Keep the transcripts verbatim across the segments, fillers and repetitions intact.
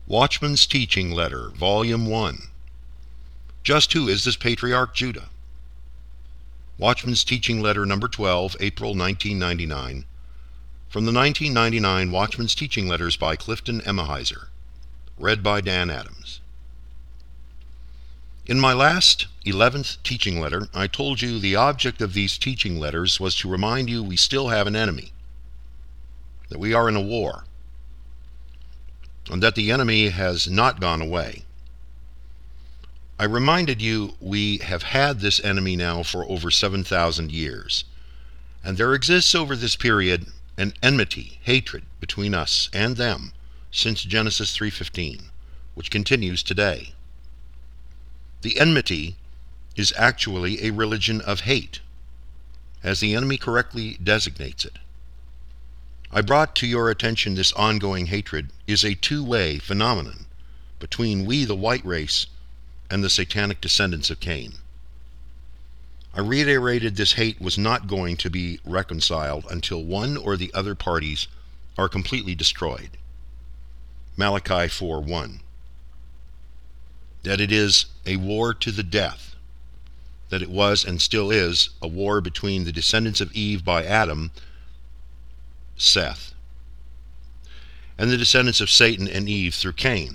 Watchman's Teaching Letter, Volume one. Just who is this Patriarch Judah? Watchman's Teaching Letter number twelve, April nineteen ninety-nine. From the nineteen ninety-nine Watchman's Teaching Letters by Clifton Emahiser. Read by Dan Adams. In my last, eleventh teaching letter, I told you the object of these teaching letters was to remind you we still have an enemy, that we are in a war, and that the enemy has not gone away. I reminded you we have had this enemy now for over seven thousand years, and there exists over this period an enmity, hatred between us and them since Genesis three fifteen, which continues today. The enmity is actually a religion of hate, as the enemy correctly designates it. I brought to your attention this ongoing hatred is a two-way phenomenon between we, the white race, and the satanic descendants of Cain. I reiterated this hate was not going to be reconciled until one or the other parties are completely destroyed. Malachi four one. That it is a war to the death, that it was and still is a war between the descendants of Eve by Adam, Seth, and the descendants of Satan and Eve through Cain,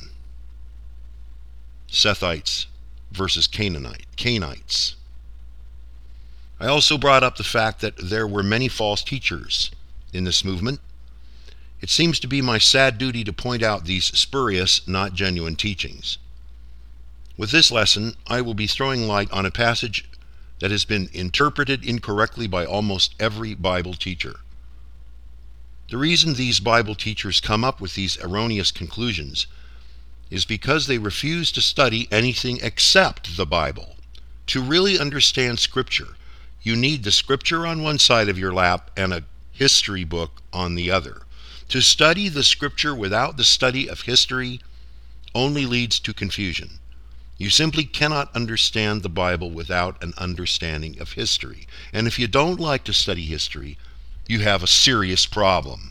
Sethites versus Canaanite, Cainites. I also brought up the fact that there were many false teachers in this movement. It seems to be my sad duty to point out these spurious, not genuine teachings. With this lesson, I will be throwing light on a passage that has been interpreted incorrectly by almost every Bible teacher. The reason these Bible teachers come up with these erroneous conclusions is because they refuse to study anything except the Bible. To really understand Scripture, you need the Scripture on one side of your lap and a history book on the other. To study the Scripture without the study of history only leads to confusion. You simply cannot understand the Bible without an understanding of history. And if you don't like to study history, you have a serious problem.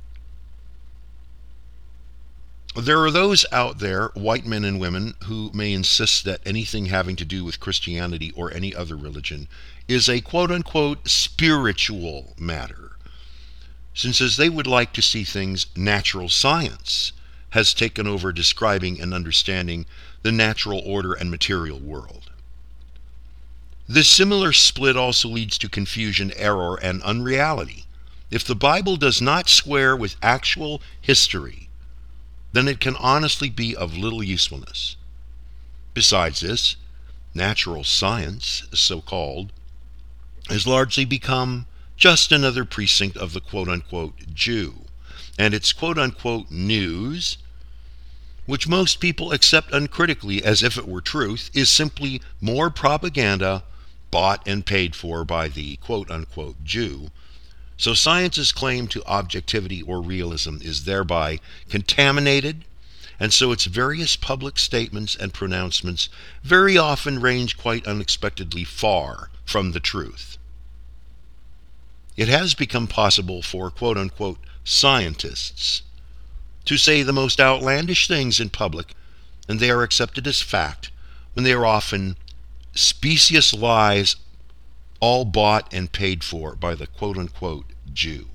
There are those out there, white men and women, who may insist that anything having to do with Christianity or any other religion is a quote-unquote spiritual matter, since as they would like to see things, natural science has taken over describing and understanding the natural order and material world. This similar split also leads to confusion, error, and unreality. If the Bible does not square with actual history, then it can honestly be of little usefulness. Besides this, natural science, so-called, has largely become just another precinct of the quote-unquote Jew, and its quote-unquote news, which most people accept uncritically as if it were truth, is simply more propaganda bought and paid for by the quote-unquote Jew. So science's claim to objectivity or realism is thereby contaminated, and so its various public statements and pronouncements very often range quite unexpectedly far from the truth. It has become possible for quote-unquote scientists to say the most outlandish things in public, and they are accepted as fact, when they are often specious lies, all bought and paid for by the quote-unquote Jew.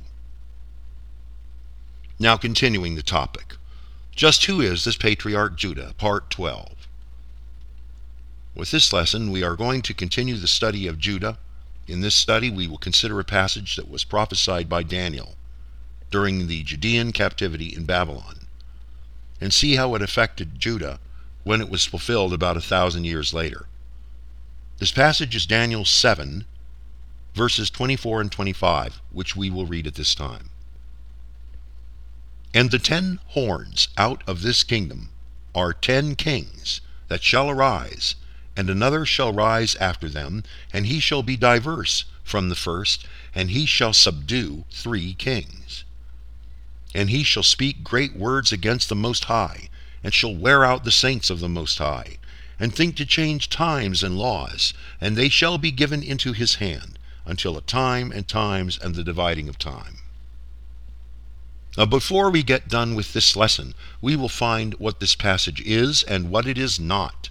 Now continuing the topic. Just who is this Patriarch Judah? Part twelve. With this lesson, we are going to continue the study of Judah. In this study, we will consider a passage that was prophesied by Daniel during the Judean captivity in Babylon, and see how it affected Judah when it was fulfilled about a thousand years later. This passage is Daniel seven, verses twenty-four and twenty-five, which we will read at this time. And the ten horns out of this kingdom are ten kings that shall arise, and another shall rise after them, and he shall be diverse from the first, and he shall subdue three kings. And he shall speak great words against the Most High, and shall wear out the saints of the Most High, and think to change times and laws, and they shall be given into his hand, until a time and times and the dividing of time. Now, before we get done with this lesson, we will find what this passage is and what it is not.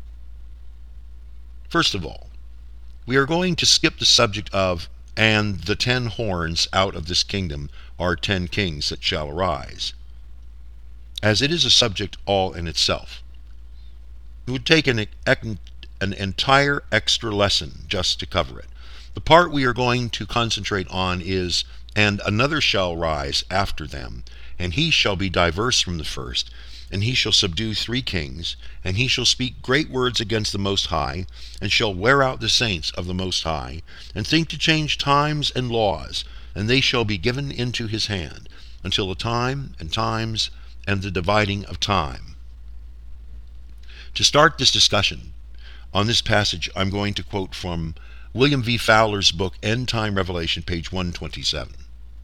First of all, we are going to skip the subject of, and the ten horns out of this kingdom are ten kings that shall arise, as it is a subject all in itself. It would take an, an entire extra lesson just to cover it. The part we are going to concentrate on is, and another shall rise after them, and he shall be diverse from the first, and he shall subdue three kings, and he shall speak great words against the Most High, and shall wear out the saints of the Most High, and think to change times and laws, and they shall be given into his hand, until the time and times and the dividing of time. To start this discussion on this passage, I'm going to quote from William V. Fowler's book, End Time Revelation, page one twenty-seven.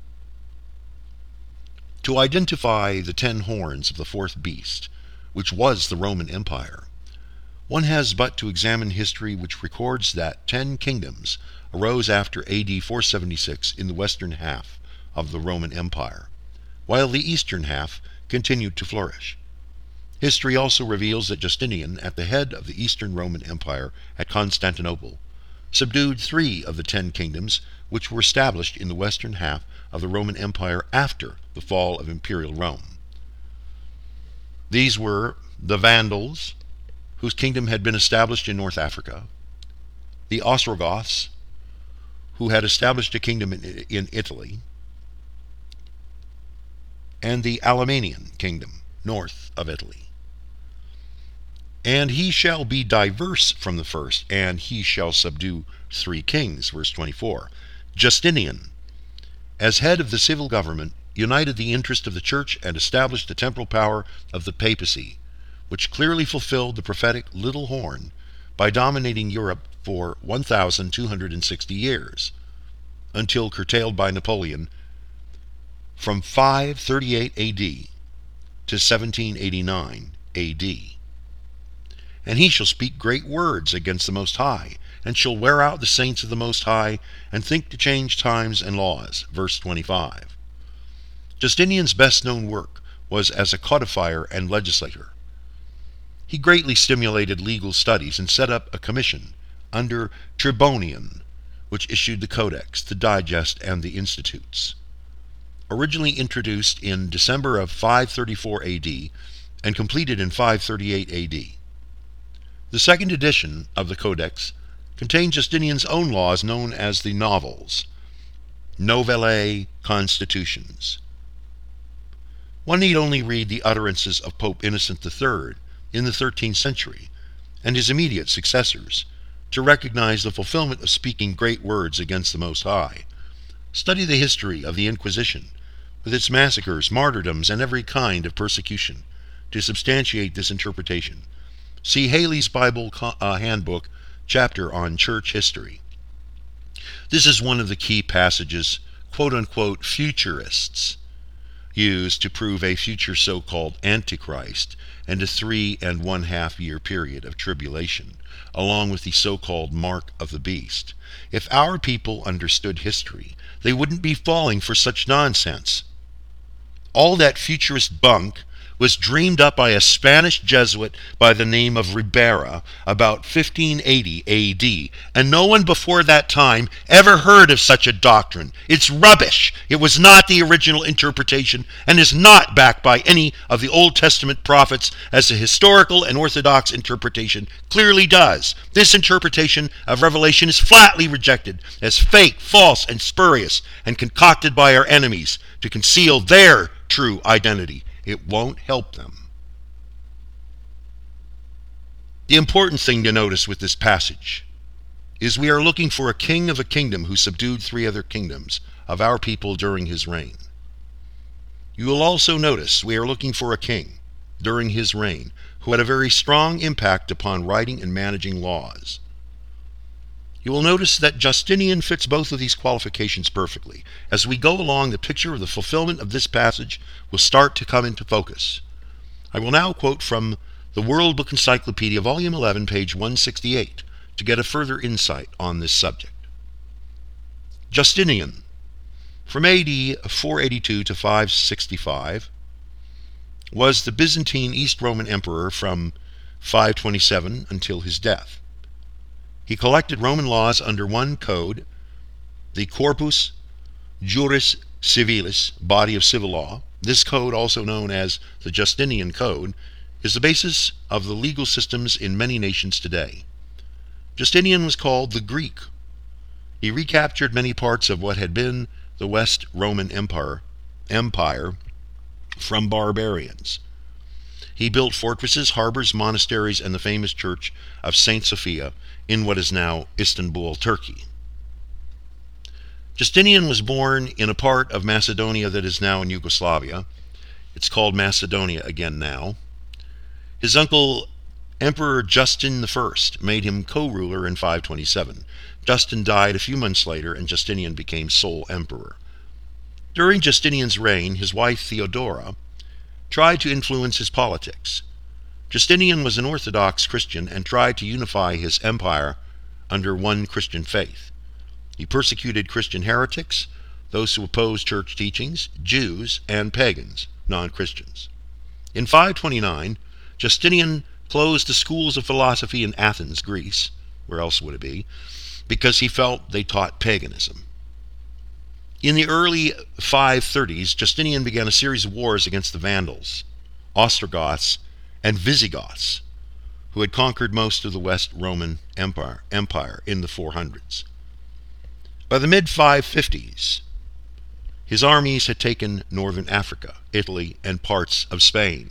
To identify the ten horns of the fourth beast, which was the Roman Empire, one has but to examine history, which records that ten kingdoms arose after A D four seventy-six in the western half of the Roman Empire, while the eastern half continued to flourish. History also reveals that Justinian, at the head of the Eastern Roman Empire at Constantinople, subdued three of the ten kingdoms which were established in the western half of the Roman Empire after the fall of Imperial Rome. These were the Vandals, whose kingdom had been established in North Africa, the Ostrogoths, who had established a kingdom in, in Italy, and the Alemannian kingdom, north of Italy. And he shall be diverse from the first, and he shall subdue three kings, verse twenty-four. Justinian, as head of the civil government, united the interest of the church and established the temporal power of the papacy, which clearly fulfilled the prophetic little horn by dominating Europe for one thousand two hundred sixty years, until curtailed by Napoleon from five thirty-eight A D to seventeen eighty-nine A D. And he shall speak great words against the Most High, and shall wear out the saints of the Most High, and think to change times and laws. Verse twenty-five. Justinian's best-known work was as a codifier and legislator. He greatly stimulated legal studies and set up a commission under Tribonian, which issued the Codex, the Digest, and the Institutes. Originally introduced in December of five thirty-four A D and completed in five thirty-eight A D. The second edition of the Codex contained Justinian's own laws known as the Novels, Novellae Constitutions. One need only read the utterances of Pope Innocent the Third in the thirteenth century and his immediate successors to recognize the fulfillment of speaking great words against the Most High. Study the history of the Inquisition, with its massacres, martyrdoms, and every kind of persecution, to substantiate this interpretation. See Haley's Bible uh, Handbook, chapter on church history. This is one of the key passages, quote-unquote, futurists use to prove a future so-called Antichrist and a three and one-half year period of tribulation, along with the so-called mark of the beast. If our people understood history, they wouldn't be falling for such nonsense. All that futurist bunk was dreamed up by a Spanish Jesuit by the name of Ribera about fifteen eighty A D, and no one before that time ever heard of such a doctrine. It's rubbish. It was not the original interpretation and is not backed by any of the Old Testament prophets, as the historical and orthodox interpretation clearly does. This interpretation of Revelation is flatly rejected as fake, false, and spurious, and concocted by our enemies to conceal their true identity. It won't help them. The important thing to notice with this passage is we are looking for a king of a kingdom who subdued three other kingdoms of our people during his reign. You will also notice we are looking for a king during his reign who had a very strong impact upon writing and managing laws. You will notice that Justinian fits both of these qualifications perfectly. As we go along, the picture of the fulfillment of this passage will start to come into focus. I will now quote from the World Book Encyclopedia, Volume eleven, page one sixty-eight, to get a further insight on this subject. Justinian, From A D four eighty-two to five sixty-five, was the Byzantine East Roman Emperor from five twenty-seven until his death. He collected Roman laws under one code, the Corpus Juris Civilis, body of civil law. This code, also known as the Justinian Code, is the basis of the legal systems in many nations today. Justinian was called the Greek. He recaptured many parts of what had been the West Roman Empire, Empire from barbarians. He built fortresses, harbors, monasteries, and the famous church of Saint Sophia in what is now Istanbul, Turkey. Justinian was born in a part of Macedonia that is now in Yugoslavia. It's called Macedonia again now. His uncle, Emperor Justin the First, made him co-ruler in five twenty-seven. Justin died a few months later, and Justinian became sole emperor. During Justinian's reign, his wife Theodora tried to influence his politics. Justinian was an Orthodox Christian and tried to unify his empire under one Christian faith. He persecuted Christian heretics, those who opposed church teachings, Jews, and pagans, non-Christians. In five twenty-nine, Justinian closed the schools of philosophy in Athens, Greece, where else would it be, because he felt they taught paganism. In the early five thirties, Justinian began a series of wars against the Vandals, Ostrogoths, and Visigoths, who had conquered most of the West Roman Empire, Empire in the four hundreds. By the mid five fifties, his armies had taken northern Africa, Italy, and parts of Spain.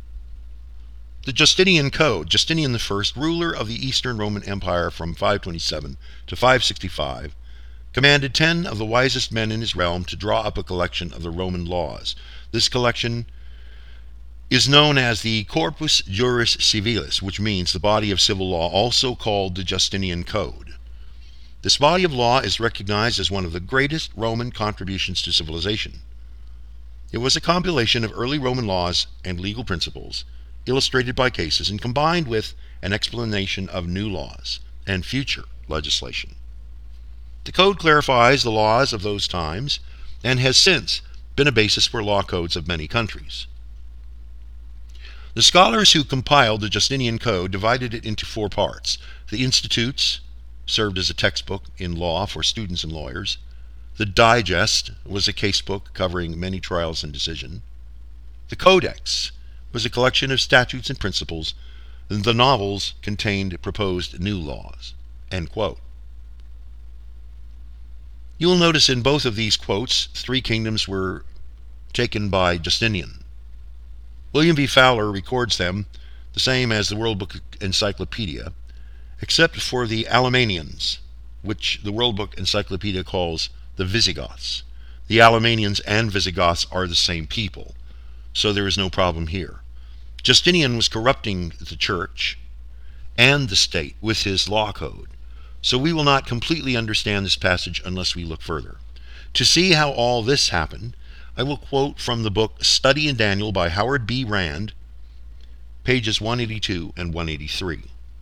The Justinian Code, Justinian the First, ruler of the Eastern Roman Empire from five twenty-seven to five sixty-five, commanded ten of the wisest men in his realm to draw up a collection of the Roman laws. This collection is known as the Corpus Juris Civilis, which means the body of civil law, also called the Justinian Code. This body of law is recognized as one of the greatest Roman contributions to civilization. It was a compilation of early Roman laws and legal principles, illustrated by cases, and combined with an explanation of new laws and future legislation. The code clarifies the laws of those times and has since been a basis for law codes of many countries. The scholars who compiled the Justinian Code divided it into four parts. The Institutes served as a textbook in law for students and lawyers. The Digest was a casebook covering many trials and decision. The Codex was a collection of statutes and principles. And the novels contained proposed new laws. End quote. You will notice in both of these quotes, three kingdoms were taken by Justinian. William V. Fowler records them the same as the World Book Encyclopedia, except for the Alemannians, which the World Book Encyclopedia calls the Visigoths. The Alemannians and Visigoths are the same people, so there is no problem here. Justinian was corrupting the church and the state with his law code, so we will not completely understand this passage unless we look further. To see how all this happened, I will quote from the book Study in Daniel by Howard B. Rand, pages one eighty-two and one eighty-three.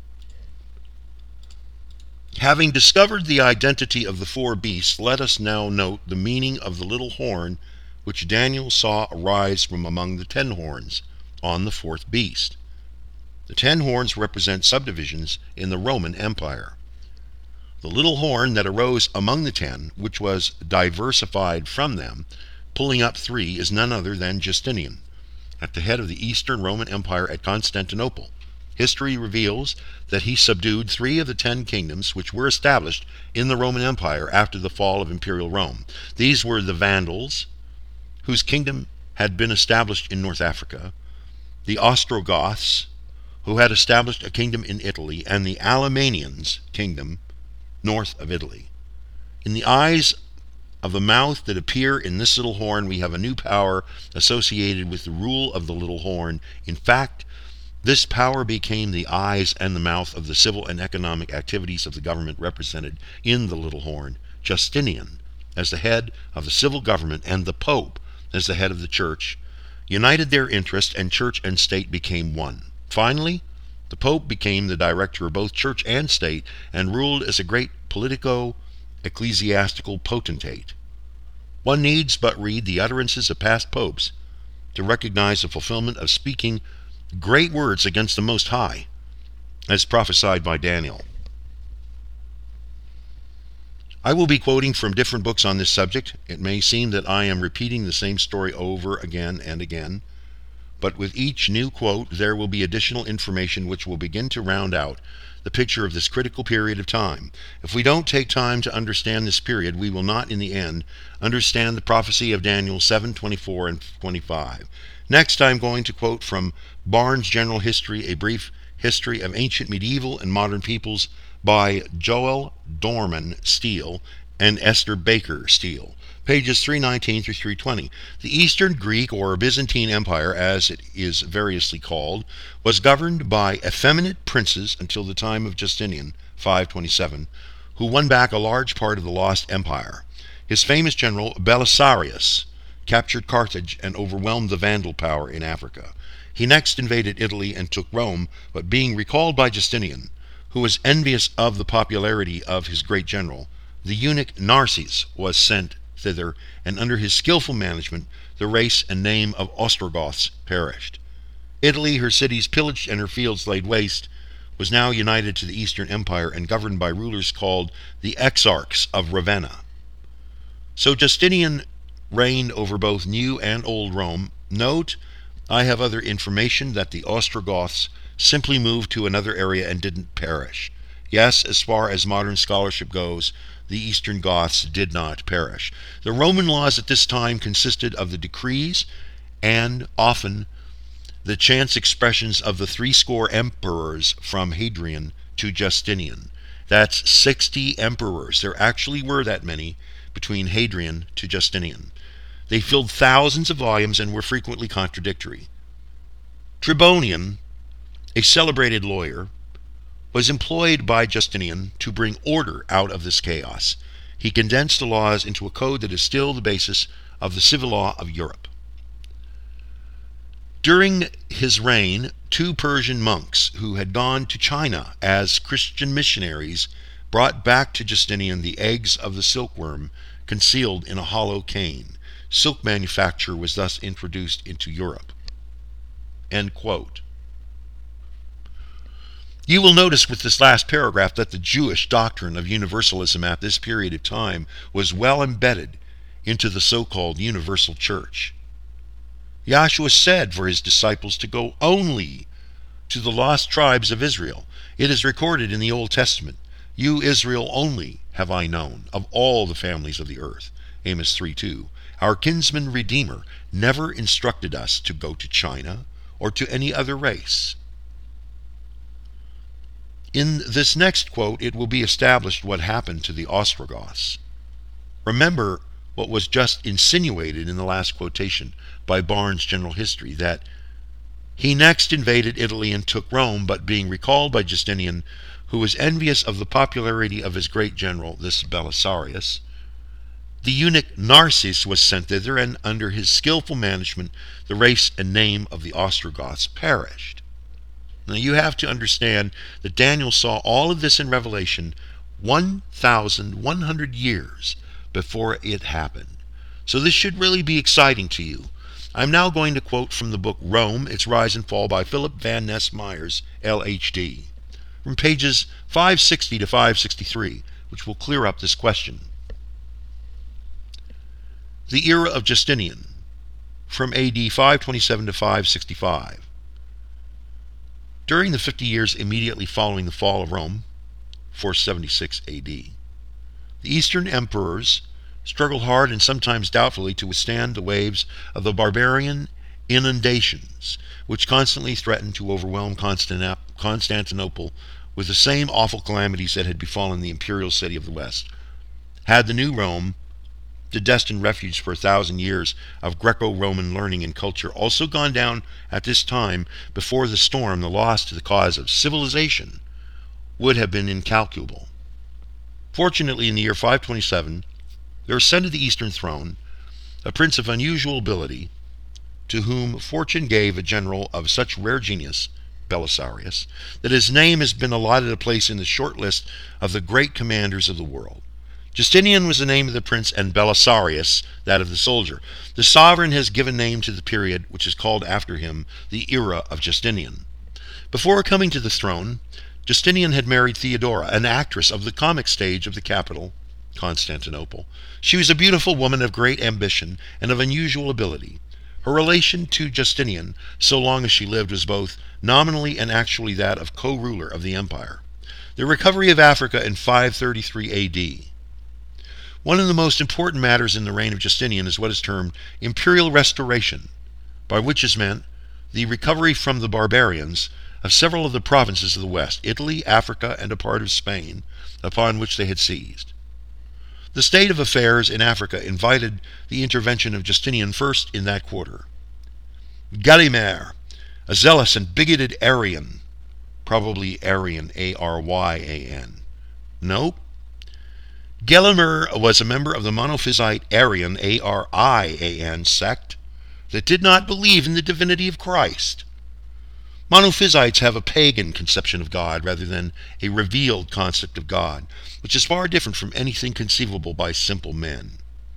Having discovered the identity of the four beasts, let us now note the meaning of the little horn which Daniel saw arise from among the ten horns on the fourth beast. The ten horns represent subdivisions in the Roman Empire. The little horn that arose among the ten, which was diversified from them, pulling up three, is none other than Justinian, at the head of the Eastern Roman Empire at Constantinople. History reveals that he subdued three of the ten kingdoms which were established in the Roman Empire after the fall of Imperial Rome. These were the Vandals, whose kingdom had been established in North Africa, the Ostrogoths, who had established a kingdom in Italy, and the Alemannians' kingdom north of Italy. In the eyes of the mouth that appear in this little horn, we have a new power associated with the rule of the little horn. In fact, this power became the eyes and the mouth of the civil and economic activities of the government represented in the little horn. Justinian, as the head of the civil government, and the Pope, as the head of the church, united their interest, and church and state became one. Finally, the Pope became the director of both church and state, and ruled as a great politico-ecclesiastical potentate. One needs but read the utterances of past popes to recognize the fulfillment of speaking great words against the Most High, as prophesied by Daniel. I will be quoting from different books on this subject. It may seem that I am repeating the same story over again and again, but with each new quote there will be additional information which will begin to round out the picture of this critical period of time. If we don't take time to understand this period, we will not in the end understand the prophecy of Daniel seven twenty-four and twenty-five. Next, I am going to quote from Barnes' General History, A Brief History of Ancient, Medieval, and Modern Peoples by Joel Dorman Steele and Esther Baker Steele, pages three nineteen through three twenty. The Eastern Greek or Byzantine Empire, as it is variously called, was governed by effeminate princes until the time of Justinian, five twenty-seven, who won back a large part of the lost empire. His famous general Belisarius captured Carthage and overwhelmed the Vandal power in Africa. He next invaded Italy and took Rome, but being recalled by Justinian, who was envious of the popularity of his great general, the eunuch Narses was sent thither, and under his skillful management the race and name of Ostrogoths perished. Italy, her cities pillaged and her fields laid waste, was now united to the Eastern Empire and governed by rulers called the Exarchs of Ravenna. So Justinian reigned over both New and Old Rome. Note, I have other information that the Ostrogoths simply moved to another area and didn't perish. Yes, as far as modern scholarship goes, the Eastern Goths did not perish. The Roman laws at this time consisted of the decrees and often the chance expressions of the threescore emperors from Hadrian to Justinian. That's sixty emperors. There actually were that many between Hadrian to Justinian. They filled thousands of volumes and were frequently contradictory. Tribonian, a celebrated lawyer, was employed by Justinian to bring order out of this chaos. He condensed the laws into a code that is still the basis of the civil law of Europe. During his reign, two Persian monks who had gone to China as Christian missionaries brought back to Justinian the eggs of the silkworm concealed in a hollow cane. Silk manufacture was thus introduced into Europe. End quote. You will notice with this last paragraph that the Jewish doctrine of universalism at this period of time was well embedded into the so-called universal church. Yahshua said for his disciples to go only to the lost tribes of Israel. It is recorded in the Old Testament, "You Israel only have I known, of all the families of the earth." Amos three two. Our kinsman Redeemer never instructed us to go to China or to any other race. In this next quote, it will be established what happened to the Ostrogoths. Remember what was just insinuated in the last quotation by Barnes' General History, that he next invaded Italy and took Rome, but being recalled by Justinian, who was envious of the popularity of his great general, this Belisarius, the eunuch Narses was sent thither, and under his skillful management the race and name of the Ostrogoths perished. Now you have to understand that Daniel saw all of this in Revelation one thousand one hundred years before it happened. So this should really be exciting to you. I'm now going to quote from the book Rome, Its Rise and Fall by Philip Van Ness Myers, L H D, from pages five sixty to five sixty-three, which will clear up this question. The era of Justinian, from A D five twenty-seven to five sixty-five. During the fifty years immediately following the fall of Rome, four seventy-six A D, the Eastern emperors struggled hard and sometimes doubtfully to withstand the waves of the barbarian inundations, which constantly threatened to overwhelm Constantinople with the same awful calamities that had befallen the imperial city of the West. Had the new Rome, the destined refuge for a thousand years of Greco-Roman learning and culture, also gone down at this time before the storm, the loss to the cause of civilization would have been incalculable. Fortunately, in the year five twenty-seven, there ascended the Eastern throne a prince of unusual ability, to whom fortune gave a general of such rare genius, Belisarius, that his name has been allotted a place in the short list of the great commanders of the world. Justinian was the name of the prince, and Belisarius that of the soldier. The sovereign has given name to the period which is called after him the era of Justinian. Before coming to the throne, Justinian had married Theodora, an actress of the comic stage of the capital, Constantinople. She was a beautiful woman of great ambition and of unusual ability. Her relation to Justinian, so long as she lived, was both nominally and actually that of co-ruler of the empire. The recovery of Africa in five thirty-three A D. One of the most important matters in the reign of Justinian is what is termed imperial restoration, by which is meant the recovery from the barbarians of several of the provinces of the West, Italy, Africa, and a part of Spain, upon which they had seized. The state of affairs in Africa invited the intervention of Justinian first in that quarter. Gelimer, a zealous and bigoted Arian, probably Aryan, A R Y A N. Nope. Gelimer was a member of the Monophysite Arian, A R I A N, sect that did not believe in the divinity of Christ. Monophysites have a pagan conception of God rather than a revealed concept of God, which is far different from anything conceivable by simple men.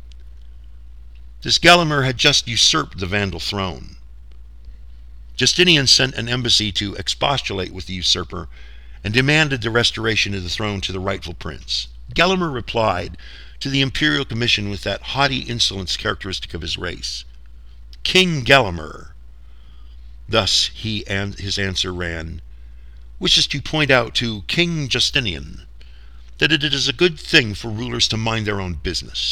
This Gelimer had just usurped the Vandal throne. Justinian sent an embassy to expostulate with the usurper and demanded the restoration of the throne to the rightful prince. Gelimer replied to the imperial commission with that haughty insolence characteristic of his race. King Gelimer, thus he and his answer ran, wishes to point out to King Justinian that it is a good thing for rulers to mind their own business.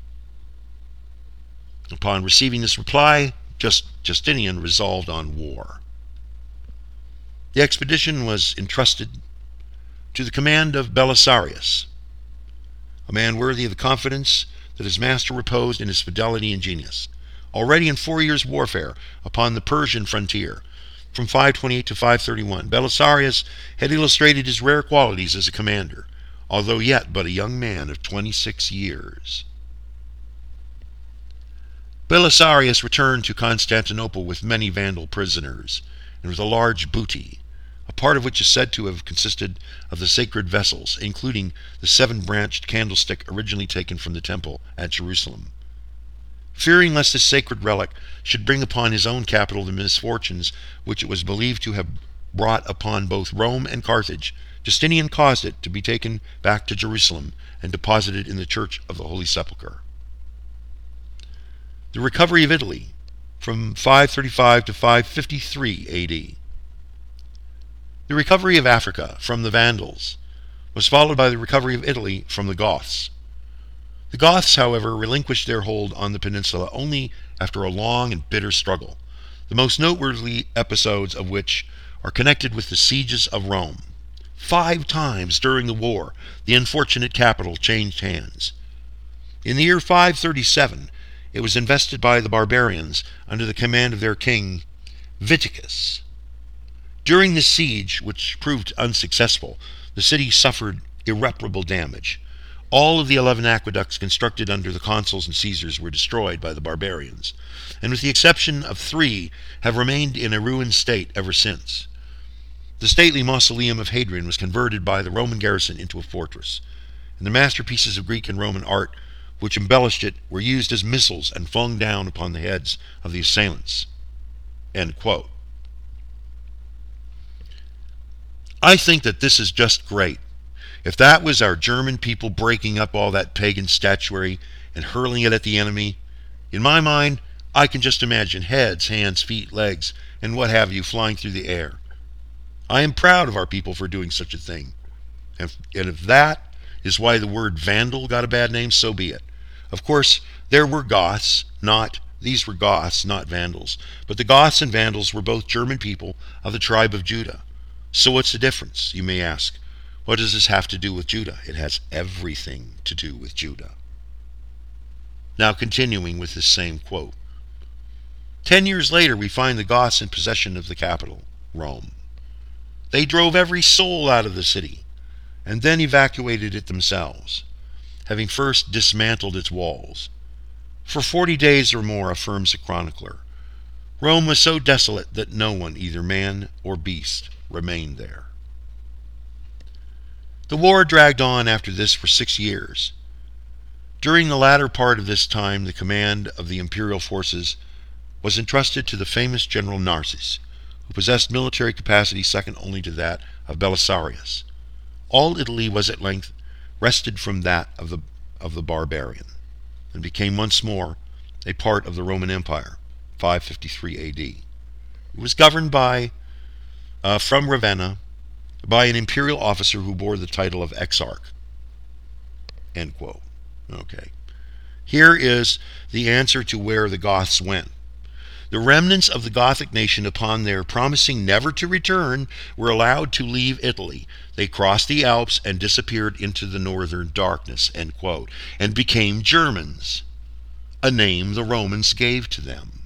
Upon receiving this reply, Just Justinian resolved on war. The expedition was entrusted to the command of Belisarius, a man worthy of the confidence that his master reposed in his fidelity and genius. Already in four years' warfare upon the Persian frontier, from five twenty-eight to five thirty-one, Belisarius had illustrated his rare qualities as a commander, although yet but a young man of twenty-six years. Belisarius returned to Constantinople with many Vandal prisoners, and with a large booty, a part of which is said to have consisted of the sacred vessels, including the seven-branched candlestick originally taken from the temple at Jerusalem. Fearing lest this sacred relic should bring upon his own capital the misfortunes which it was believed to have brought upon both Rome and Carthage, Justinian caused it to be taken back to Jerusalem and deposited in the Church of the Holy Sepulchre. The recovery of Italy from five thirty-five to five fifty-three A D. The recovery of Africa from the Vandals was followed by the recovery of Italy from the Goths. The Goths, however, relinquished their hold on the peninsula only after a long and bitter struggle, the most noteworthy episodes of which are connected with the sieges of Rome. Five times during the war, the unfortunate capital changed hands. In the year five thirty-seven, it was invested by the barbarians under the command of their king, Viticus. During this siege, which proved unsuccessful, the city suffered irreparable damage. All of the eleven aqueducts constructed under the consuls and Caesars were destroyed by the barbarians, and with the exception of three, have remained in a ruined state ever since. The stately mausoleum of Hadrian was converted by the Roman garrison into a fortress, and the masterpieces of Greek and Roman art which embellished it were used as missiles and flung down upon the heads of the assailants. End quote. I think that this is just great. If that was our German people breaking up all that pagan statuary and hurling it at the enemy, in my mind, I can just imagine heads, hands, feet, legs, and what have you flying through the air. I am proud of our people for doing such a thing. And if that is why the word Vandal got a bad name, so be it. Of course, there were Goths, not, these were Goths, not Vandals. But the Goths and Vandals were both German people of the tribe of Judah. So what's the difference, you may ask? What does this have to do with Judah? It has everything to do with Judah. Now continuing with this same quote. Ten years later, we find the Goths in possession of the capital, Rome. They drove every soul out of the city, and then evacuated it themselves, having first dismantled its walls. For forty days or more, affirms the chronicler, Rome was so desolate that no one, either man or beast, remained there. The war dragged on after this for six years. During the latter part of this time, the command of the imperial forces was entrusted to the famous General Narses, who possessed military capacity second only to that of Belisarius. All Italy was at length wrested from that of the, of the barbarian, and became once more a part of the Roman Empire, five fifty-three A D. It was governed by, uh, from Ravenna, by an imperial officer who bore the title of Exarch. End quote. Okay. Here is the answer to where the Goths went. The remnants of the Gothic nation, upon their promising never to return, were allowed to leave Italy. They crossed the Alps and disappeared into the northern darkness, end quote, and became Germans, a name the Romans gave to them.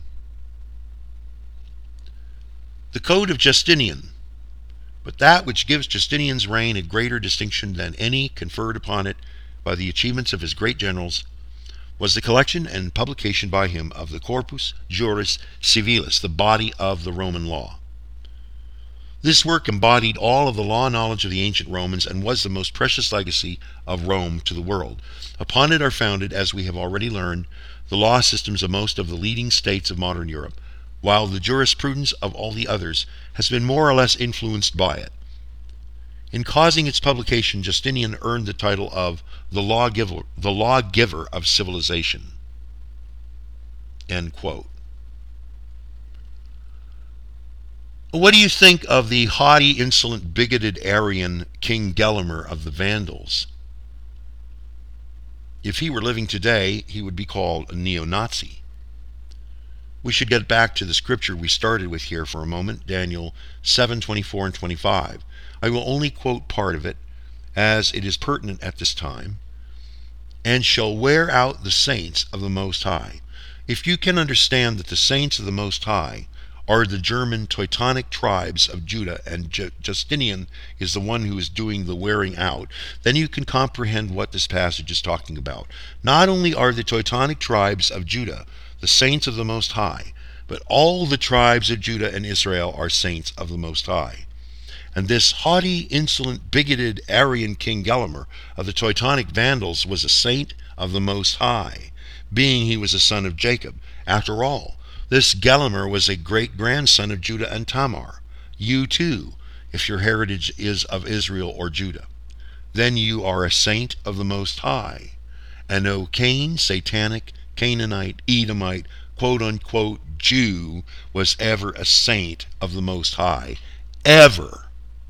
The Code of Justinian. But that which gives Justinian's reign a greater distinction than any conferred upon it by the achievements of his great generals was the collection and publication by him of the Corpus Juris Civilis, the body of the Roman law. This work embodied all of the law knowledge of the ancient Romans and was the most precious legacy of Rome to the world. Upon it are founded, as we have already learned, the law systems of most of the leading states of modern Europe, while the jurisprudence of all the others has been more or less influenced by it. In causing its publication, Justinian earned the title of the lawgiver, the lawgiver of civilization. End quote. What do you think of the haughty, insolent, bigoted Arian King Gelimer of the Vandals? If he were living today, he would be called a neo-Nazi. We should get back to the scripture we started with here for a moment, Daniel seven twenty-four and twenty-five. I will only quote part of it, as it is pertinent at this time. And shall wear out the saints of the Most High. If you can understand that the saints of the Most High are the German Teutonic tribes of Judah, and Ju- Justinian is the one who is doing the wearing out, then you can comprehend what this passage is talking about. Not only are the Teutonic tribes of Judah the saints of the Most High, but all the tribes of Judah and Israel are saints of the Most High. And this haughty, insolent, bigoted Arian King Gelimer of the Teutonic Vandals was a saint of the Most High, being he was a son of Jacob. After all, this Gelimer was a great-grandson of Judah and Tamar. You too, if your heritage is of Israel or Judah. Then you are a saint of the Most High. And no Cain, Satanic, Canaanite, Edomite, quote-unquote Jew was ever a saint of the Most High. Ever.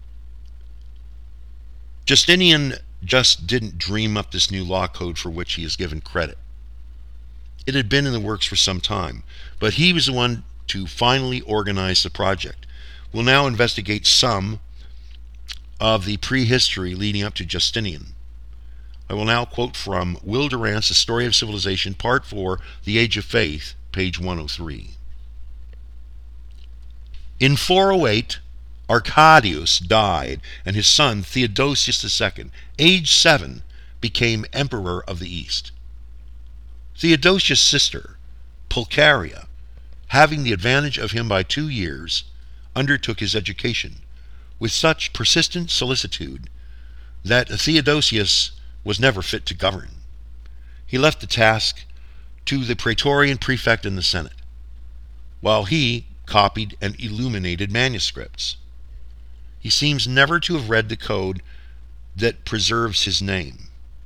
Justinian just didn't dream up this new law code for which he is given credit. It had been in the works for some time, but he was the one to finally organize the project. We'll now investigate some of the prehistory leading up to Justinian. I will now quote from Will Durant's A Story of Civilization, Part four, The Age of Faith, page one oh three. In four oh eight, Arcadius died, and his son Theodosius the Second, aged seven, became emperor of the East. Theodosius' sister, Pulcheria, having the advantage of him by two years, undertook his education with such persistent solicitude that Theodosius was never fit to govern. He left the task to the Praetorian prefect in the Senate, while he copied and illuminated manuscripts. He seems never to have read the code that preserves his name.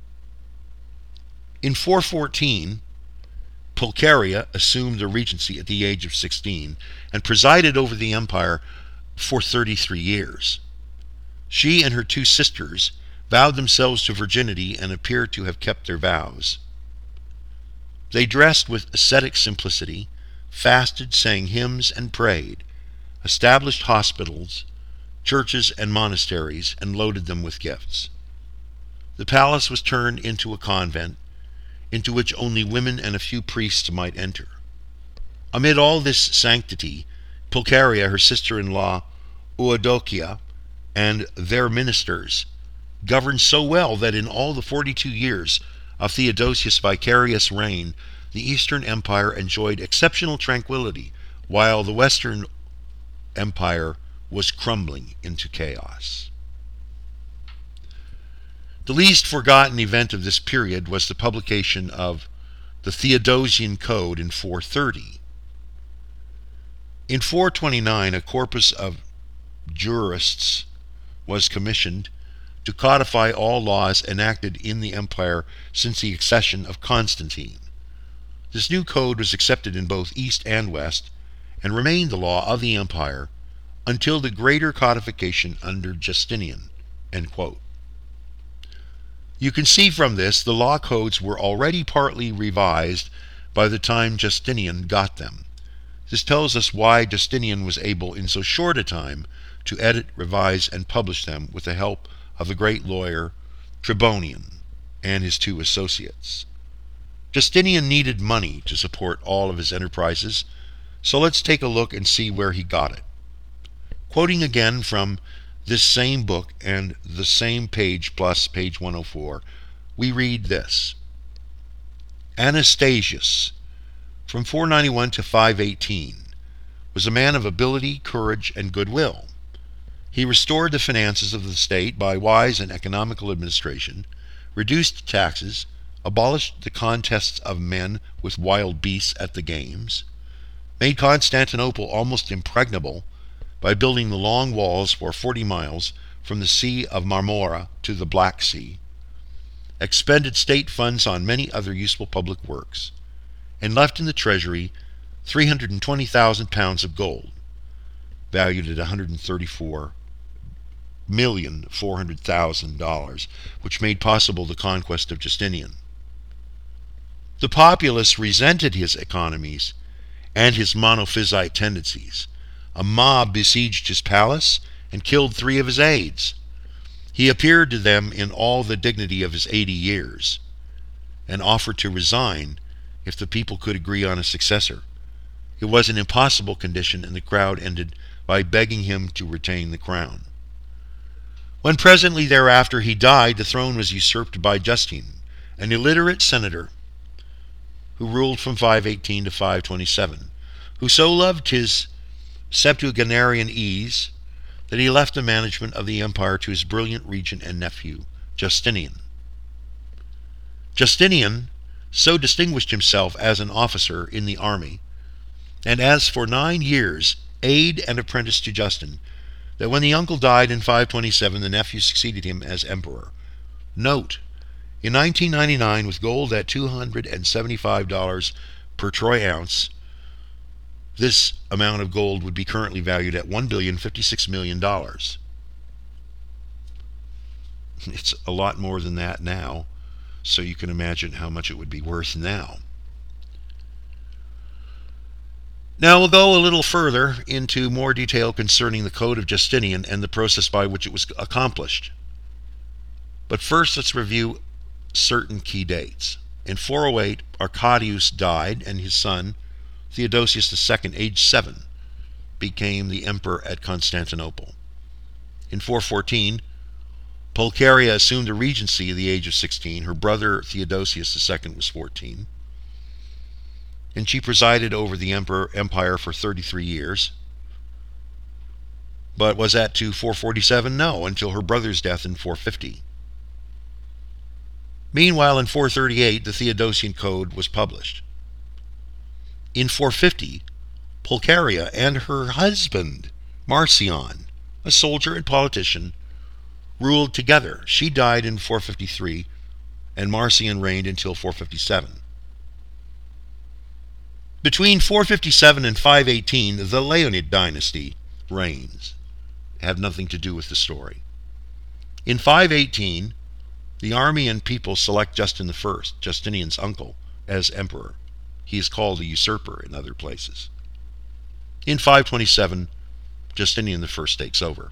In four fourteen, Pulcheria assumed the regency at the age of sixteen and presided over the empire for thirty-three years. She and her two sisters vowed themselves to virginity and appear to have kept their vows. They dressed with ascetic simplicity, fasted, sang hymns, and prayed, established hospitals, churches, and monasteries, and loaded them with gifts. The palace was turned into a convent, into which only women and a few priests might enter. Amid all this sanctity, Pulcheria, her sister-in-law, Eudokia, and their ministers governed so well that in all the forty-two years of Theodosius' vicarious reign, the Eastern Empire enjoyed exceptional tranquility, while the Western Empire was crumbling into chaos. The least forgotten event of this period was the publication of the Theodosian Code in four thirty. In four twenty-nine, a corpus of jurists was commissioned to codify all laws enacted in the empire since the accession of Constantine. This new code was accepted in both East and West, and remained the law of the empire until the greater codification under Justinian." End quote. You can see from this the law codes were already partly revised by the time Justinian got them. This tells us why Justinian was able in so short a time to edit, revise, and publish them with the help of the great lawyer Tribonian and his two associates. Justinian needed money to support all of his enterprises, so let's take a look and see where he got it. Quoting again from this same book and the same page plus page one oh four, we read this. Anastasius, from four ninety-one to five eighteen, was a man of ability, courage, and goodwill. He restored the finances of the state by wise and economical administration, reduced taxes, abolished the contests of men with wild beasts at the games, made Constantinople almost impregnable by building the long walls for forty miles from the Sea of Marmora to the Black Sea, expended state funds on many other useful public works, and left in the treasury three hundred twenty thousand pounds of gold, valued at one hundred thirty-four million four hundred thousand dollars, which made possible the conquest of Justinian. The populace resented his economies and his monophysite tendencies. A mob besieged his palace and killed three of his aides. He appeared to them in all the dignity of his eighty years, and offered to resign if the people could agree on a successor. It was an impossible condition, and the crowd ended by begging him to retain the crown. When presently thereafter he died, the throne was usurped by Justine, an illiterate senator who ruled from five eighteen to five twenty-seven, who so loved his septuagenarian ease that he left the management of the empire to his brilliant regent and nephew, Justinian. Justinian so distinguished himself as an officer in the army, and as for nine years aide and apprentice to Justin, that when the uncle died in five twenty-seven, the nephew succeeded him as emperor. Note, in nineteen ninety-nine, with gold at two hundred seventy-five dollars per troy ounce, this amount of gold would be currently valued at one billion fifty-six million dollars. It's a lot more than that now, so you can imagine how much it would be worth now. Now we'll go a little further into more detail concerning the Code of Justinian and the process by which it was accomplished. But first, let's review certain key dates. In four oh eight, Arcadius died, and his son, Theodosius the Second, aged seven, became the emperor at Constantinople. In four fourteen, Pulcheria assumed the regency at the age of sixteen. Her brother Theodosius the Second was fourteen, and she presided over the emperor, empire for thirty-three years. But was that to four forty-seven? No, until her brother's death in four fifty. Meanwhile, in four thirty-eight, the Theodosian Code was published. In four fifty, Pulcheria and her husband, Marcion, a soldier and politician, ruled together. She died in four fifty-three, and Marcion reigned until four fifty-seven. Between four fifty-seven and five eighteen, the Leonid dynasty reigns. Have nothing to do with the story. In five eighteen, the army and people select Justin the First, Justinian's uncle, as emperor. He is called a usurper in other places. In five twenty-seven, Justinian the First takes over.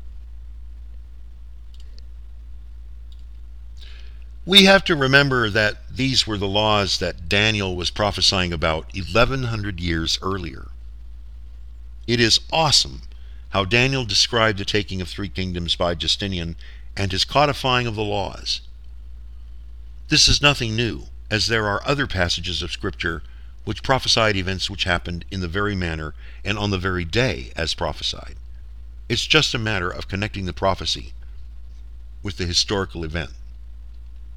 We have to remember that these were the laws that Daniel was prophesying about eleven hundred years earlier. It is awesome how Daniel described the taking of three kingdoms by Justinian and his codifying of the laws. This is nothing new, as there are other passages of Scripture which prophesied events which happened in the very manner and on the very day as prophesied. It's just a matter of connecting the prophecy with the historical event.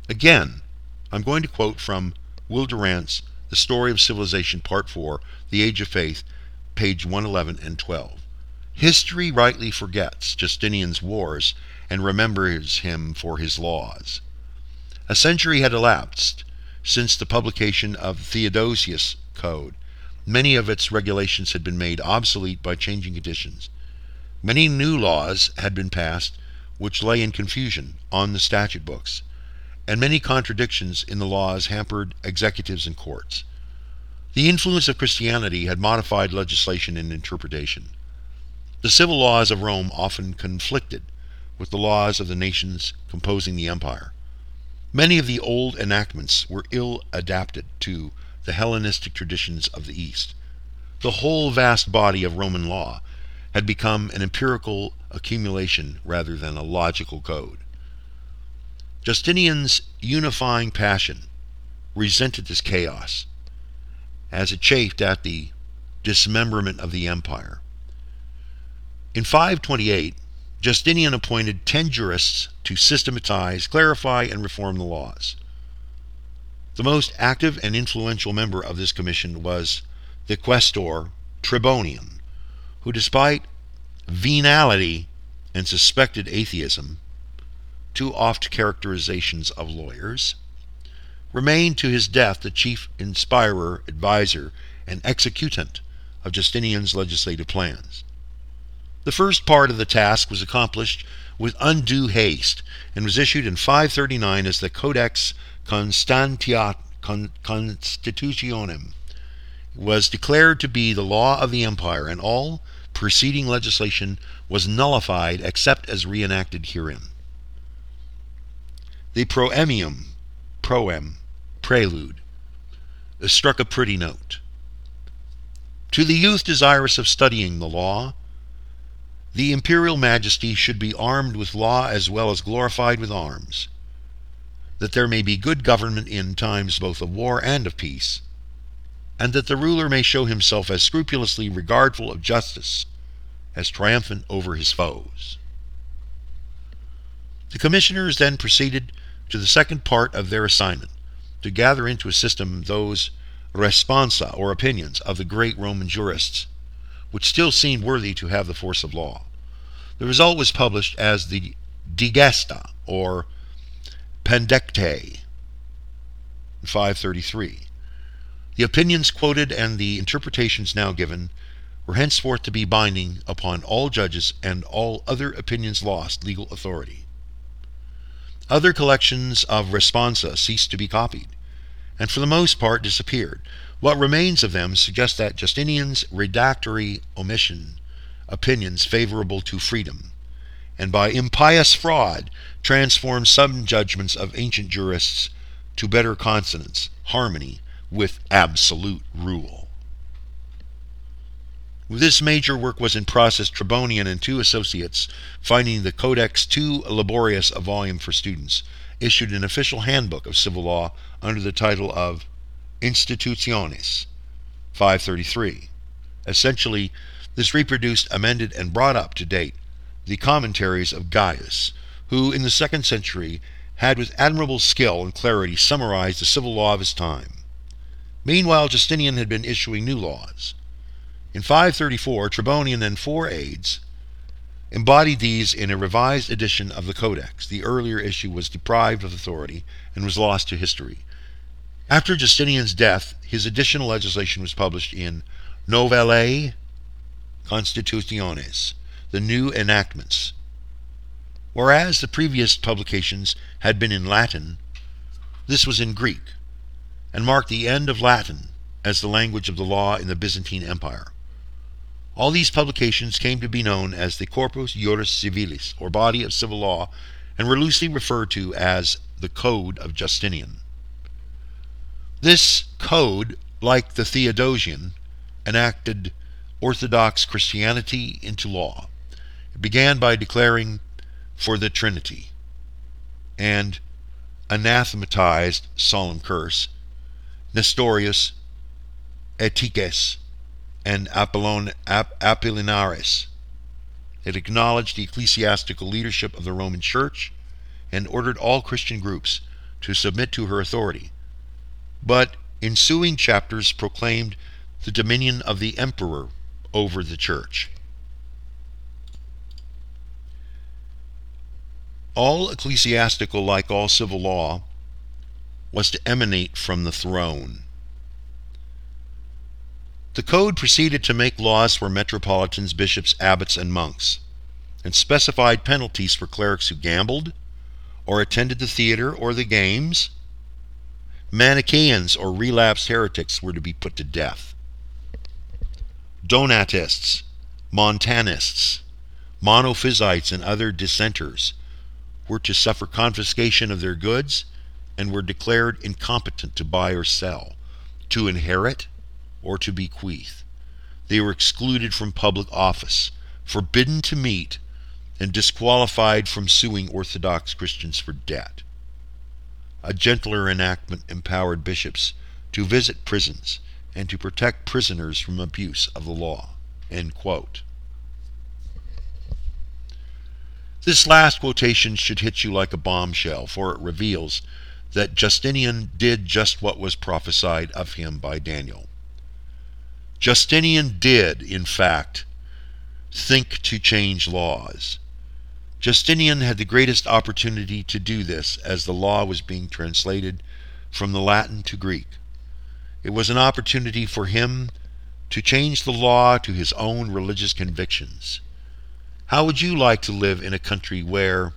Again, I'm going to quote from Will Durant's The Story of Civilization, Part four, The Age of Faith, page one eleven and twelve. History rightly forgets Justinian's wars and remembers him for his laws. A century had elapsed since the publication of Theodosius' Code. Many of its regulations had been made obsolete by changing conditions. Many new laws had been passed which lay in confusion on the statute books, and many contradictions in the laws hampered executives and courts. The influence of Christianity had modified legislation and interpretation. The civil laws of Rome often conflicted with the laws of the nations composing the empire. Many of the old enactments were ill adapted to the Hellenistic traditions of the East. The whole vast body of Roman law had become an empirical accumulation rather than a logical code. Justinian's unifying passion resented this chaos, as it chafed at the dismemberment of the empire. In five twenty-eight, Justinian appointed ten jurists to systematize, clarify, and reform the laws. The most active and influential member of this commission was the quaestor Tribonian, who, despite venality and suspected atheism, two oft characterizations of lawyers, remained to his death the chief inspirer, advisor, and executant of Justinian's legislative plans. The first part of the task was accomplished with undue haste and was issued in five thirty-nine as the Codex Constantia, Con, Constitutionem. It was declared to be the law of the empire, and all preceding legislation was nullified except as reenacted herein. The proemium, proem, prelude, struck a pretty note. To the youth desirous of studying the law, the imperial majesty should be armed with law as well as glorified with arms, that there may be good government in times both of war and of peace, and that the ruler may show himself as scrupulously regardful of justice as triumphant over his foes. The commissioners then proceeded to the second part of their assignment, to gather into a system those responsa, or opinions, of the great Roman jurists, which still seemed worthy to have the force of law. The result was published as the Digesta, or Pandectae, in five thirty-three. The opinions quoted and the interpretations now given were henceforth to be binding upon all judges, and all other opinions lost legal authority. Other collections of responsa ceased to be copied, and for the most part disappeared. What remains of them suggests that Justinian's redactory omission opinions favorable to freedom, and by impious fraud transformed some judgments of ancient jurists to better consonance, harmony with absolute rule. With this major work was in process, Tribonian and two associates, finding the Codex too laborious a volume for students, issued an official handbook of civil law under the title of Institutiones, five thirty-three. Essentially, this reproduced, amended, and brought up to date the commentaries of Gaius, who in the second century had with admirable skill and clarity summarized the civil law of his time. Meanwhile, Justinian had been issuing new laws. In five thirty-four, Tribonian and four aides embodied these in a revised edition of the Codex. The earlier issue was deprived of authority and was lost to history. After Justinian's death, his additional legislation was published in Novellae Constitutiones, the new enactments. Whereas the previous publications had been in Latin, this was in Greek, and marked the end of Latin as the language of the law in the Byzantine Empire. All these publications came to be known as the Corpus Juris Civilis, or body of civil law, and were loosely referred to as the Code of Justinian. This code, like the Theodosian, enacted Orthodox Christianity into law. It began by declaring for the Trinity, and anathematized, solemn curse, Nestorius, Etiques, and Apollon, Ap, Apollinaris. It acknowledged the ecclesiastical leadership of the Roman Church and ordered all Christian groups to submit to her authority, but ensuing chapters proclaimed the dominion of the emperor over the church. All ecclesiastical, like all civil law, was to emanate from the throne. The code proceeded to make laws for metropolitans, bishops, abbots, and monks, and specified penalties for clerics who gambled, or attended the theater or the games. Manichaeans or relapsed heretics were to be put to death. Donatists, Montanists, Monophysites, and other dissenters were to suffer confiscation of their goods and were declared incompetent to buy or sell, to inherit, or to bequeath. They were excluded from public office, forbidden to meet, and disqualified from suing Orthodox Christians for debt. A gentler enactment empowered bishops to visit prisons and to protect prisoners from abuse of the law." End quote. This last quotation should hit you like a bombshell, for it reveals that Justinian did just what was prophesied of him by Daniel. Justinian did, in fact, think to change laws. Justinian had the greatest opportunity to do this as the law was being translated from the Latin to Greek. It was an opportunity for him to change the law to his own religious convictions. How would you like to live in a country where,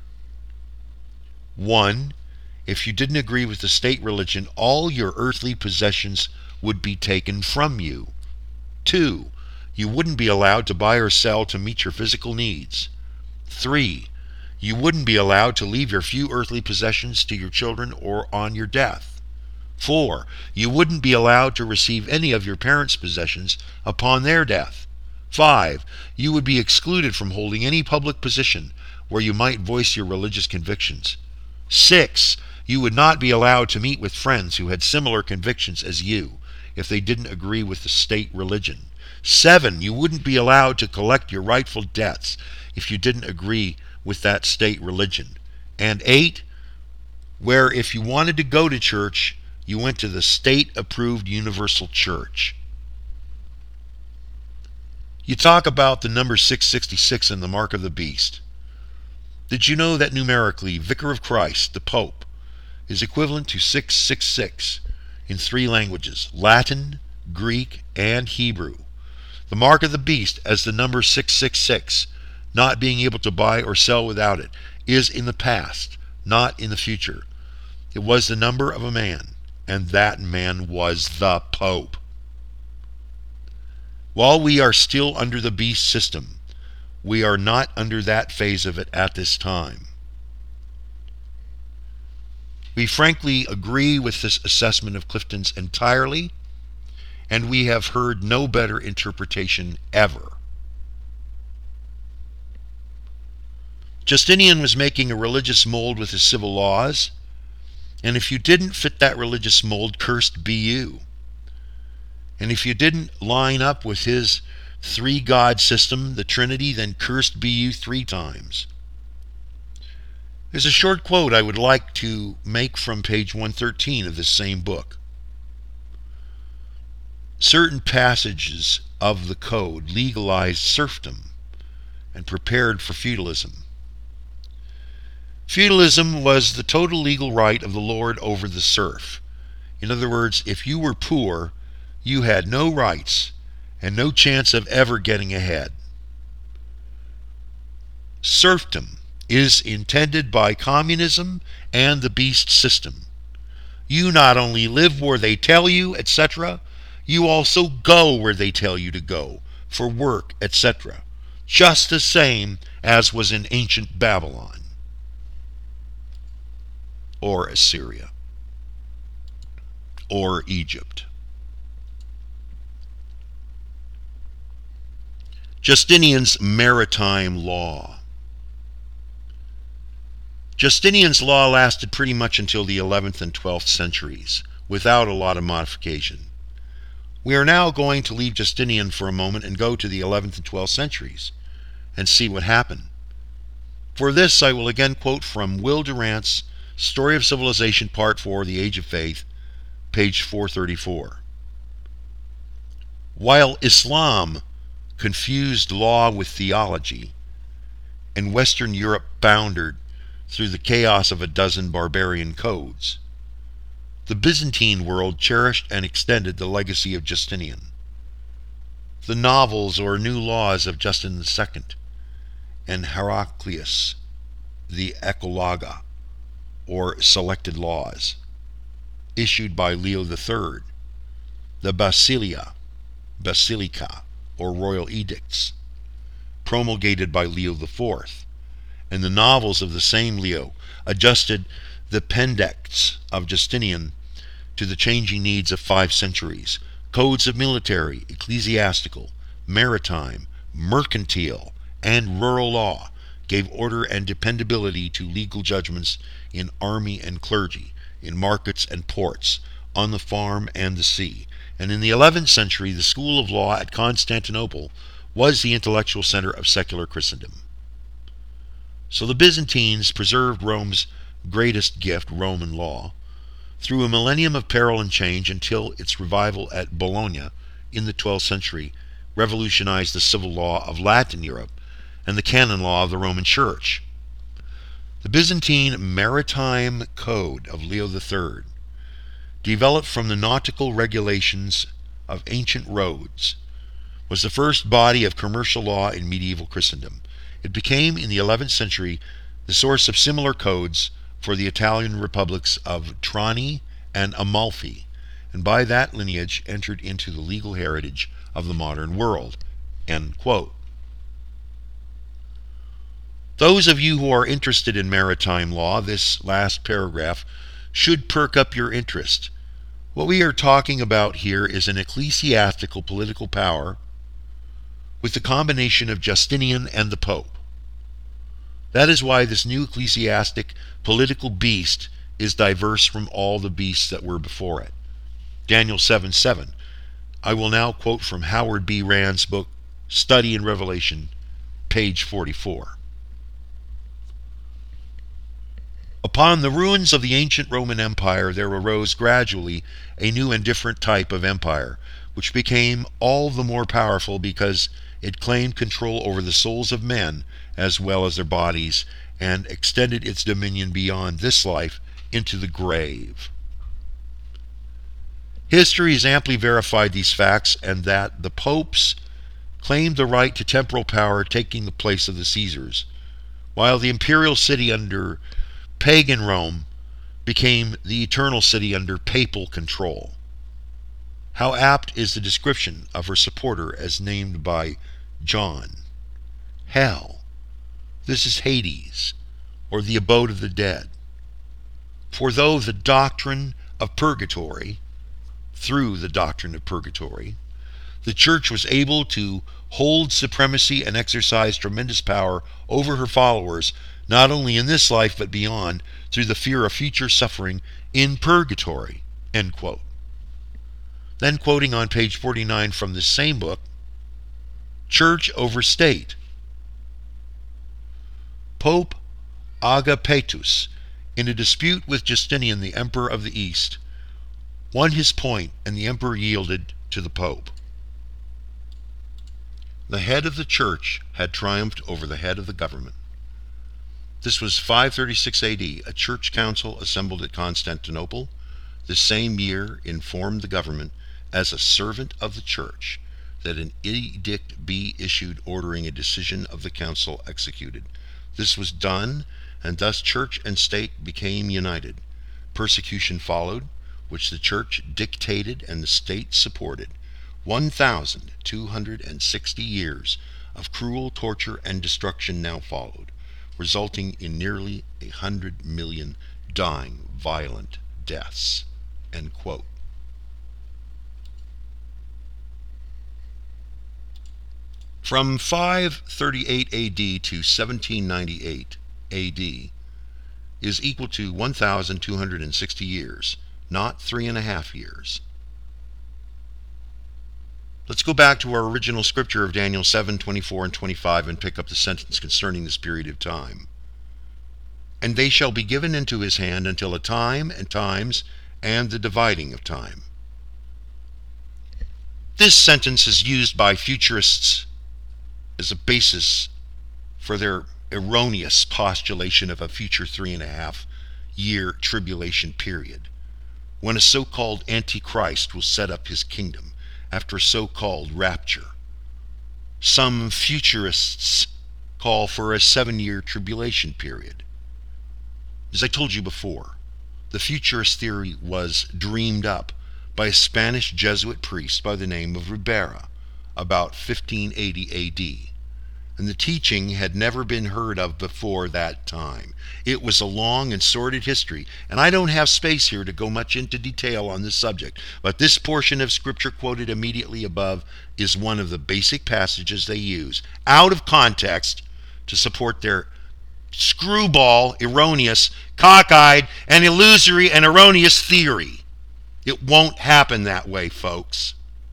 one, if you didn't agree with the state religion, all your earthly possessions would be taken from you? Two, you wouldn't be allowed to buy or sell to meet your physical needs. Three, you wouldn't be allowed to leave your few earthly possessions to your children or on your death. Four, you wouldn't be allowed to receive any of your parents' possessions upon their death. Five, you would be excluded from holding any public position where you might voice your religious convictions. Six, you would not be allowed to meet with friends who had similar convictions as you if they didn't agree with the state religion. Seven, you wouldn't be allowed to collect your rightful debts if you didn't agree with that state religion. And eight, where if you wanted to go to church, you went to the state-approved universal church. You talk about the number six sixty-six and the mark of the beast. Did you know that numerically, Vicar of Christ, the Pope, is equivalent to six six six in three languages, Latin, Greek, and Hebrew? The mark of the beast, as the number six six six, not being able to buy or sell without it, is in the past, not in the future. It was the number of a man, and that man was the Pope. While we are still under the beast system, we are not under that phase of it at this time. We frankly agree with this assessment of Clifton's entirely, and we have heard no better interpretation ever. Justinian was making a religious mold with his civil laws, and if you didn't fit that religious mold, cursed be you. And if you didn't line up with his three-God system, the Trinity, then cursed be you three times. There's a short quote I would like to make from page one thirteen of this same book. Certain passages of the code legalized serfdom and prepared for feudalism. Feudalism was the total legal right of the lord over the serf. In other words, if you were poor, you had no rights and no chance of ever getting ahead. Serfdom is intended by communism and the beast system. You not only live where they tell you, et cetera, you also go where they tell you to go, for work, et cetera, just the same as was in ancient Babylon or Assyria or Egypt. Justinian's maritime law. Justinian's law lasted pretty much until the eleventh and twelfth centuries, without a lot of modification. We are now going to leave Justinian for a moment and go to the eleventh and twelfth centuries and see what happened. For this, I will again quote from Will Durant's Story of Civilization, Part four, The Age of Faith, page four thirty-four. While Islam confused law with theology, and Western Europe foundered through the chaos of a dozen barbarian codes, the Byzantine world cherished and extended the legacy of Justinian. The novels or new laws of Justin the Second and Heraclius, the Ecloga, or selected laws, issued by Leo the Third, the Basilia, Basilica, or royal edicts, promulgated by Leo the Fourth, and the novels of the same Leo adjusted the Pandects of Justinian to the changing needs of five centuries. Codes of military, ecclesiastical, maritime, mercantile, and rural law gave order and dependability to legal judgments in army and clergy, in markets and ports, on the farm and the sea. And in the eleventh century, the school of law at Constantinople was the intellectual center of secular Christendom. So the Byzantines preserved Rome's greatest gift, Roman law, through a millennium of peril and change until its revival at Bologna in the twelfth century revolutionized the civil law of Latin Europe and the canon law of the Roman Church. The Byzantine Maritime Code of Leo the Third, developed from the nautical regulations of ancient roads, was the first body of commercial law in medieval Christendom. It became, in the eleventh century, the source of similar codes for the Italian republics of Trani and Amalfi, and by that lineage entered into the legal heritage of the modern world." End quote. Those of you who are interested in maritime law, this last paragraph should perk up your interest. What we are talking about here is an ecclesiastical political power with the combination of Justinian and the Pope. That is why this new ecclesiastic political beast is diverse from all the beasts that were before it. Daniel seven seven. I will now quote from Howard B. Rand's book, Study in Revelation, page forty-four. Upon the ruins of the ancient Roman Empire there arose gradually a new and different type of empire, which became all the more powerful because it claimed control over the souls of men as well as their bodies, and extended its dominion beyond this life into the grave. History has amply verified these facts, and that the popes claimed the right to temporal power, taking the place of the Caesars, while the imperial city under pagan Rome became the eternal city under papal control. How apt is the description of her supporter as named by John: Hell. This is Hades, or the abode of the dead. For though the doctrine of purgatory, through the doctrine of purgatory, the church was able to hold supremacy and exercise tremendous power over her followers, not only in this life but beyond, through the fear of future suffering in purgatory. End quote. Then quoting on page forty-nine from this same book, Church over State. Pope Agapetus, in a dispute with Justinian, the Emperor of the East, won his point, and the emperor yielded to the Pope. The head of the church had triumphed over the head of the government. This was five thirty-six A D. A church council assembled at Constantinople the same year informed the government, as a servant of the church, that an edict be issued ordering a decision of the council executed. This was done, and thus church and state became united. Persecution followed, which the church dictated and the state supported. one thousand two hundred sixty years of cruel torture and destruction now followed, resulting in nearly a hundred million dying violent deaths. End quote. From five thirty-eight A D to seventeen ninety-eight A D is equal to one thousand two hundred sixty years, not three and a half years. Let's go back to our original scripture of Daniel seven twenty-four and twenty-five and pick up the sentence concerning this period of time. and they shall be given into his hand until a time and times and the dividing of time. This sentence is used by futurists as a basis for their erroneous postulation of a future three and a half year tribulation period, when a so-called Antichrist will set up his kingdom after a so-called rapture. Some futurists call for a seven-year tribulation period. As I told you before, the futurist theory was dreamed up by a Spanish Jesuit priest by the name of Ribera about fifteen eighty A D, and the teaching had never been heard of before that time. It was a long and sordid history, and I don't have space here to go much into detail on this subject, but this portion of Scripture quoted immediately above is one of the basic passages they use, out of context, to support their screwball, erroneous, cockeyed, and illusory and erroneous theory. It won't happen that way, folks.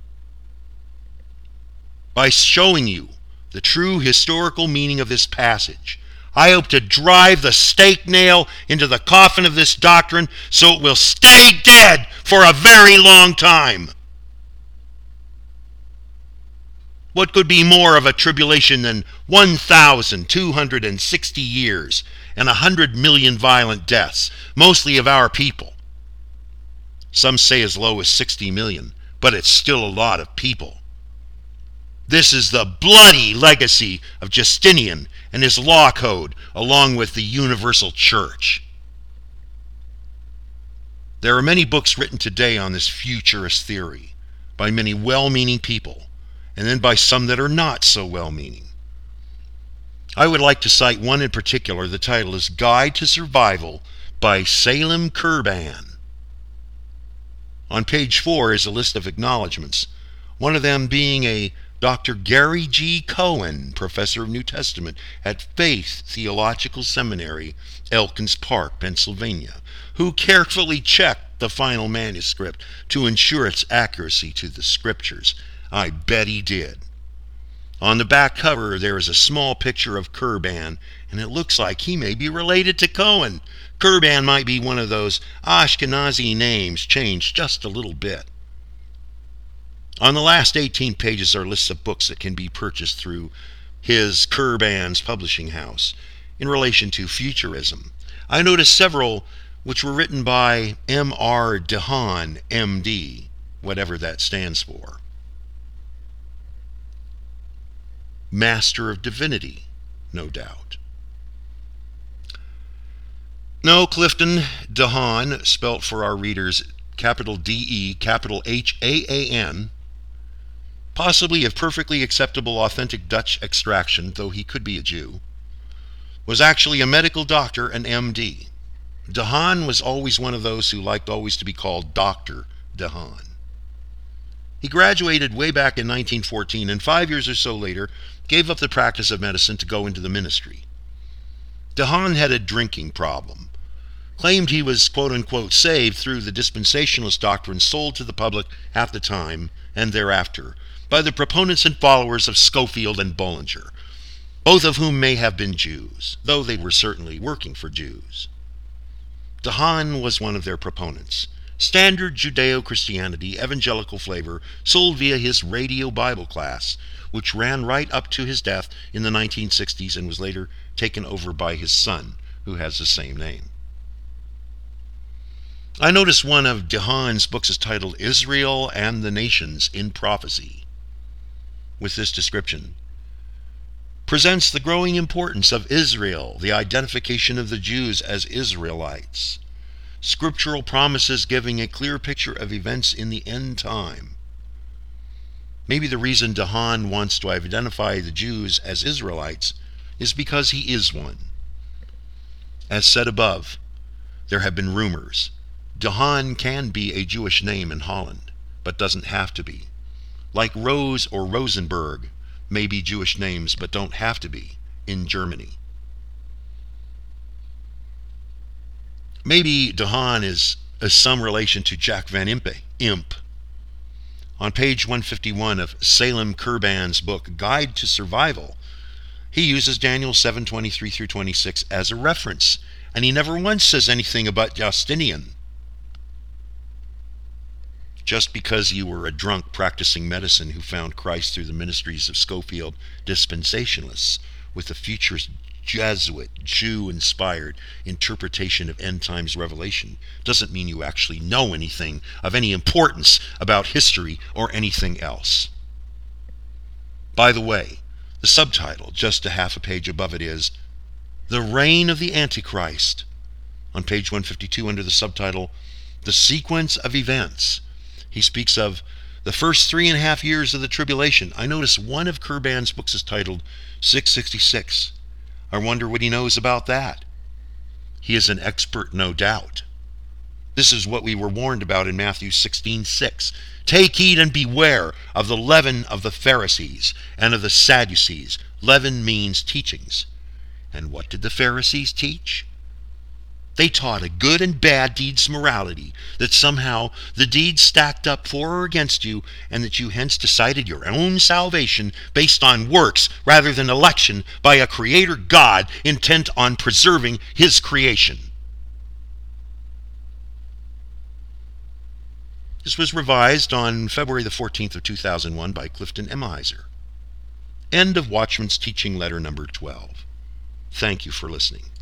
By showing you the true historical meaning of this passage, I hope to drive the stake nail into the coffin of this doctrine so it will stay dead for a very long time. What could be more of a tribulation than one thousand two hundred sixty years and one hundred million violent deaths, mostly of our people? Some say as low as sixty million, but it's still a lot of people. This is the bloody legacy of Justinian and his law code, along with the universal church. There are many books written today on this futurist theory by many well-meaning people, and then by some that are not so well-meaning. I would like to cite one in particular. The title is Guide to Survival by Salem Kurban. On page four is a list of acknowledgments, one of them being a Doctor Gary G. Cohen, professor of New Testament at Faith Theological Seminary, Elkins Park, Pennsylvania, who carefully checked the final manuscript to ensure its accuracy to the Scriptures. I bet he did. On the back cover, there is a small picture of Kurban, and it looks like he may be related to Cohen. Kurban might be one of those Ashkenazi names changed just a little bit. On the last eighteen pages are lists of books that can be purchased through his Kurban's publishing house in relation to futurism. I noticed several which were written by M R DeHaan, M D, whatever that stands for. Master of Divinity, no doubt. No, Clifton DeHaan, spelt for our readers capital D E, capital H A A N, possibly of perfectly acceptable authentic Dutch extraction, though he could be a Jew, was actually a medical doctor, an M D. DeHaan was always one of those who liked always to be called Doctor DeHaan. He graduated way back in nineteen fourteen, and five years or so later gave up the practice of medicine to go into the ministry. DeHaan had a drinking problem, claimed he was quote-unquote saved through the dispensationalist doctrine sold to the public at the time and thereafter by the proponents and followers of Schofield and Bullinger, both of whom may have been Jews, though they were certainly working for Jews. DeHaan was one of their proponents. Standard Judeo-Christianity, evangelical flavor, sold via his radio Bible class, which ran right up to his death in the nineteen sixties and was later taken over by his son, who has the same name. I noticed one of DeHaan's books is titled Israel and the Nations in Prophecy, with this description: presents the growing importance of Israel, the identification of the Jews as Israelites, scriptural promises giving a clear picture of events in the end time. Maybe the reason DeHaan wants to identify the Jews as Israelites is because he is one. As said above, there have been rumors. DeHaan can be a Jewish name in Holland, but doesn't have to be. Like Rose or Rosenberg may be Jewish names, but don't have to be in Germany. Maybe DeHaan is, is some relation to Jack Van Impe, Imp. On page one fifty-one of Salem Kurban's book, Guide to Survival, he uses Daniel seven twenty-three through twenty-six as a reference, And he never once says anything about Justinian. Just because you were a drunk practicing medicine who found Christ through the ministries of Scofield dispensationalists with a futurist Jesuit, Jew-inspired interpretation of end times revelation doesn't mean you actually know anything of any importance about history or anything else. By the way, the subtitle, just a half a page above it, is The Reign of the Antichrist. On page one fifty-two, under the subtitle, The Sequence of Events, he speaks of the first three and a half years of the tribulation. I notice one of Kurban's books is titled six sixty-six. I wonder what he knows about that. He is an expert, no doubt. This is what we were warned about in Matthew sixteen six. Take heed and beware of the leaven of the Pharisees and of the Sadducees. Leaven means teachings. And what did the Pharisees teach? They taught a good and bad deeds morality, that somehow the deeds stacked up for or against you, and that you hence decided your own salvation based on works rather than election by a creator God intent on preserving his creation. This was revised on February the fourteenth of two thousand one by Clifton M. Heiser. End of Watchman's Teaching Letter number twelve. Thank you for listening.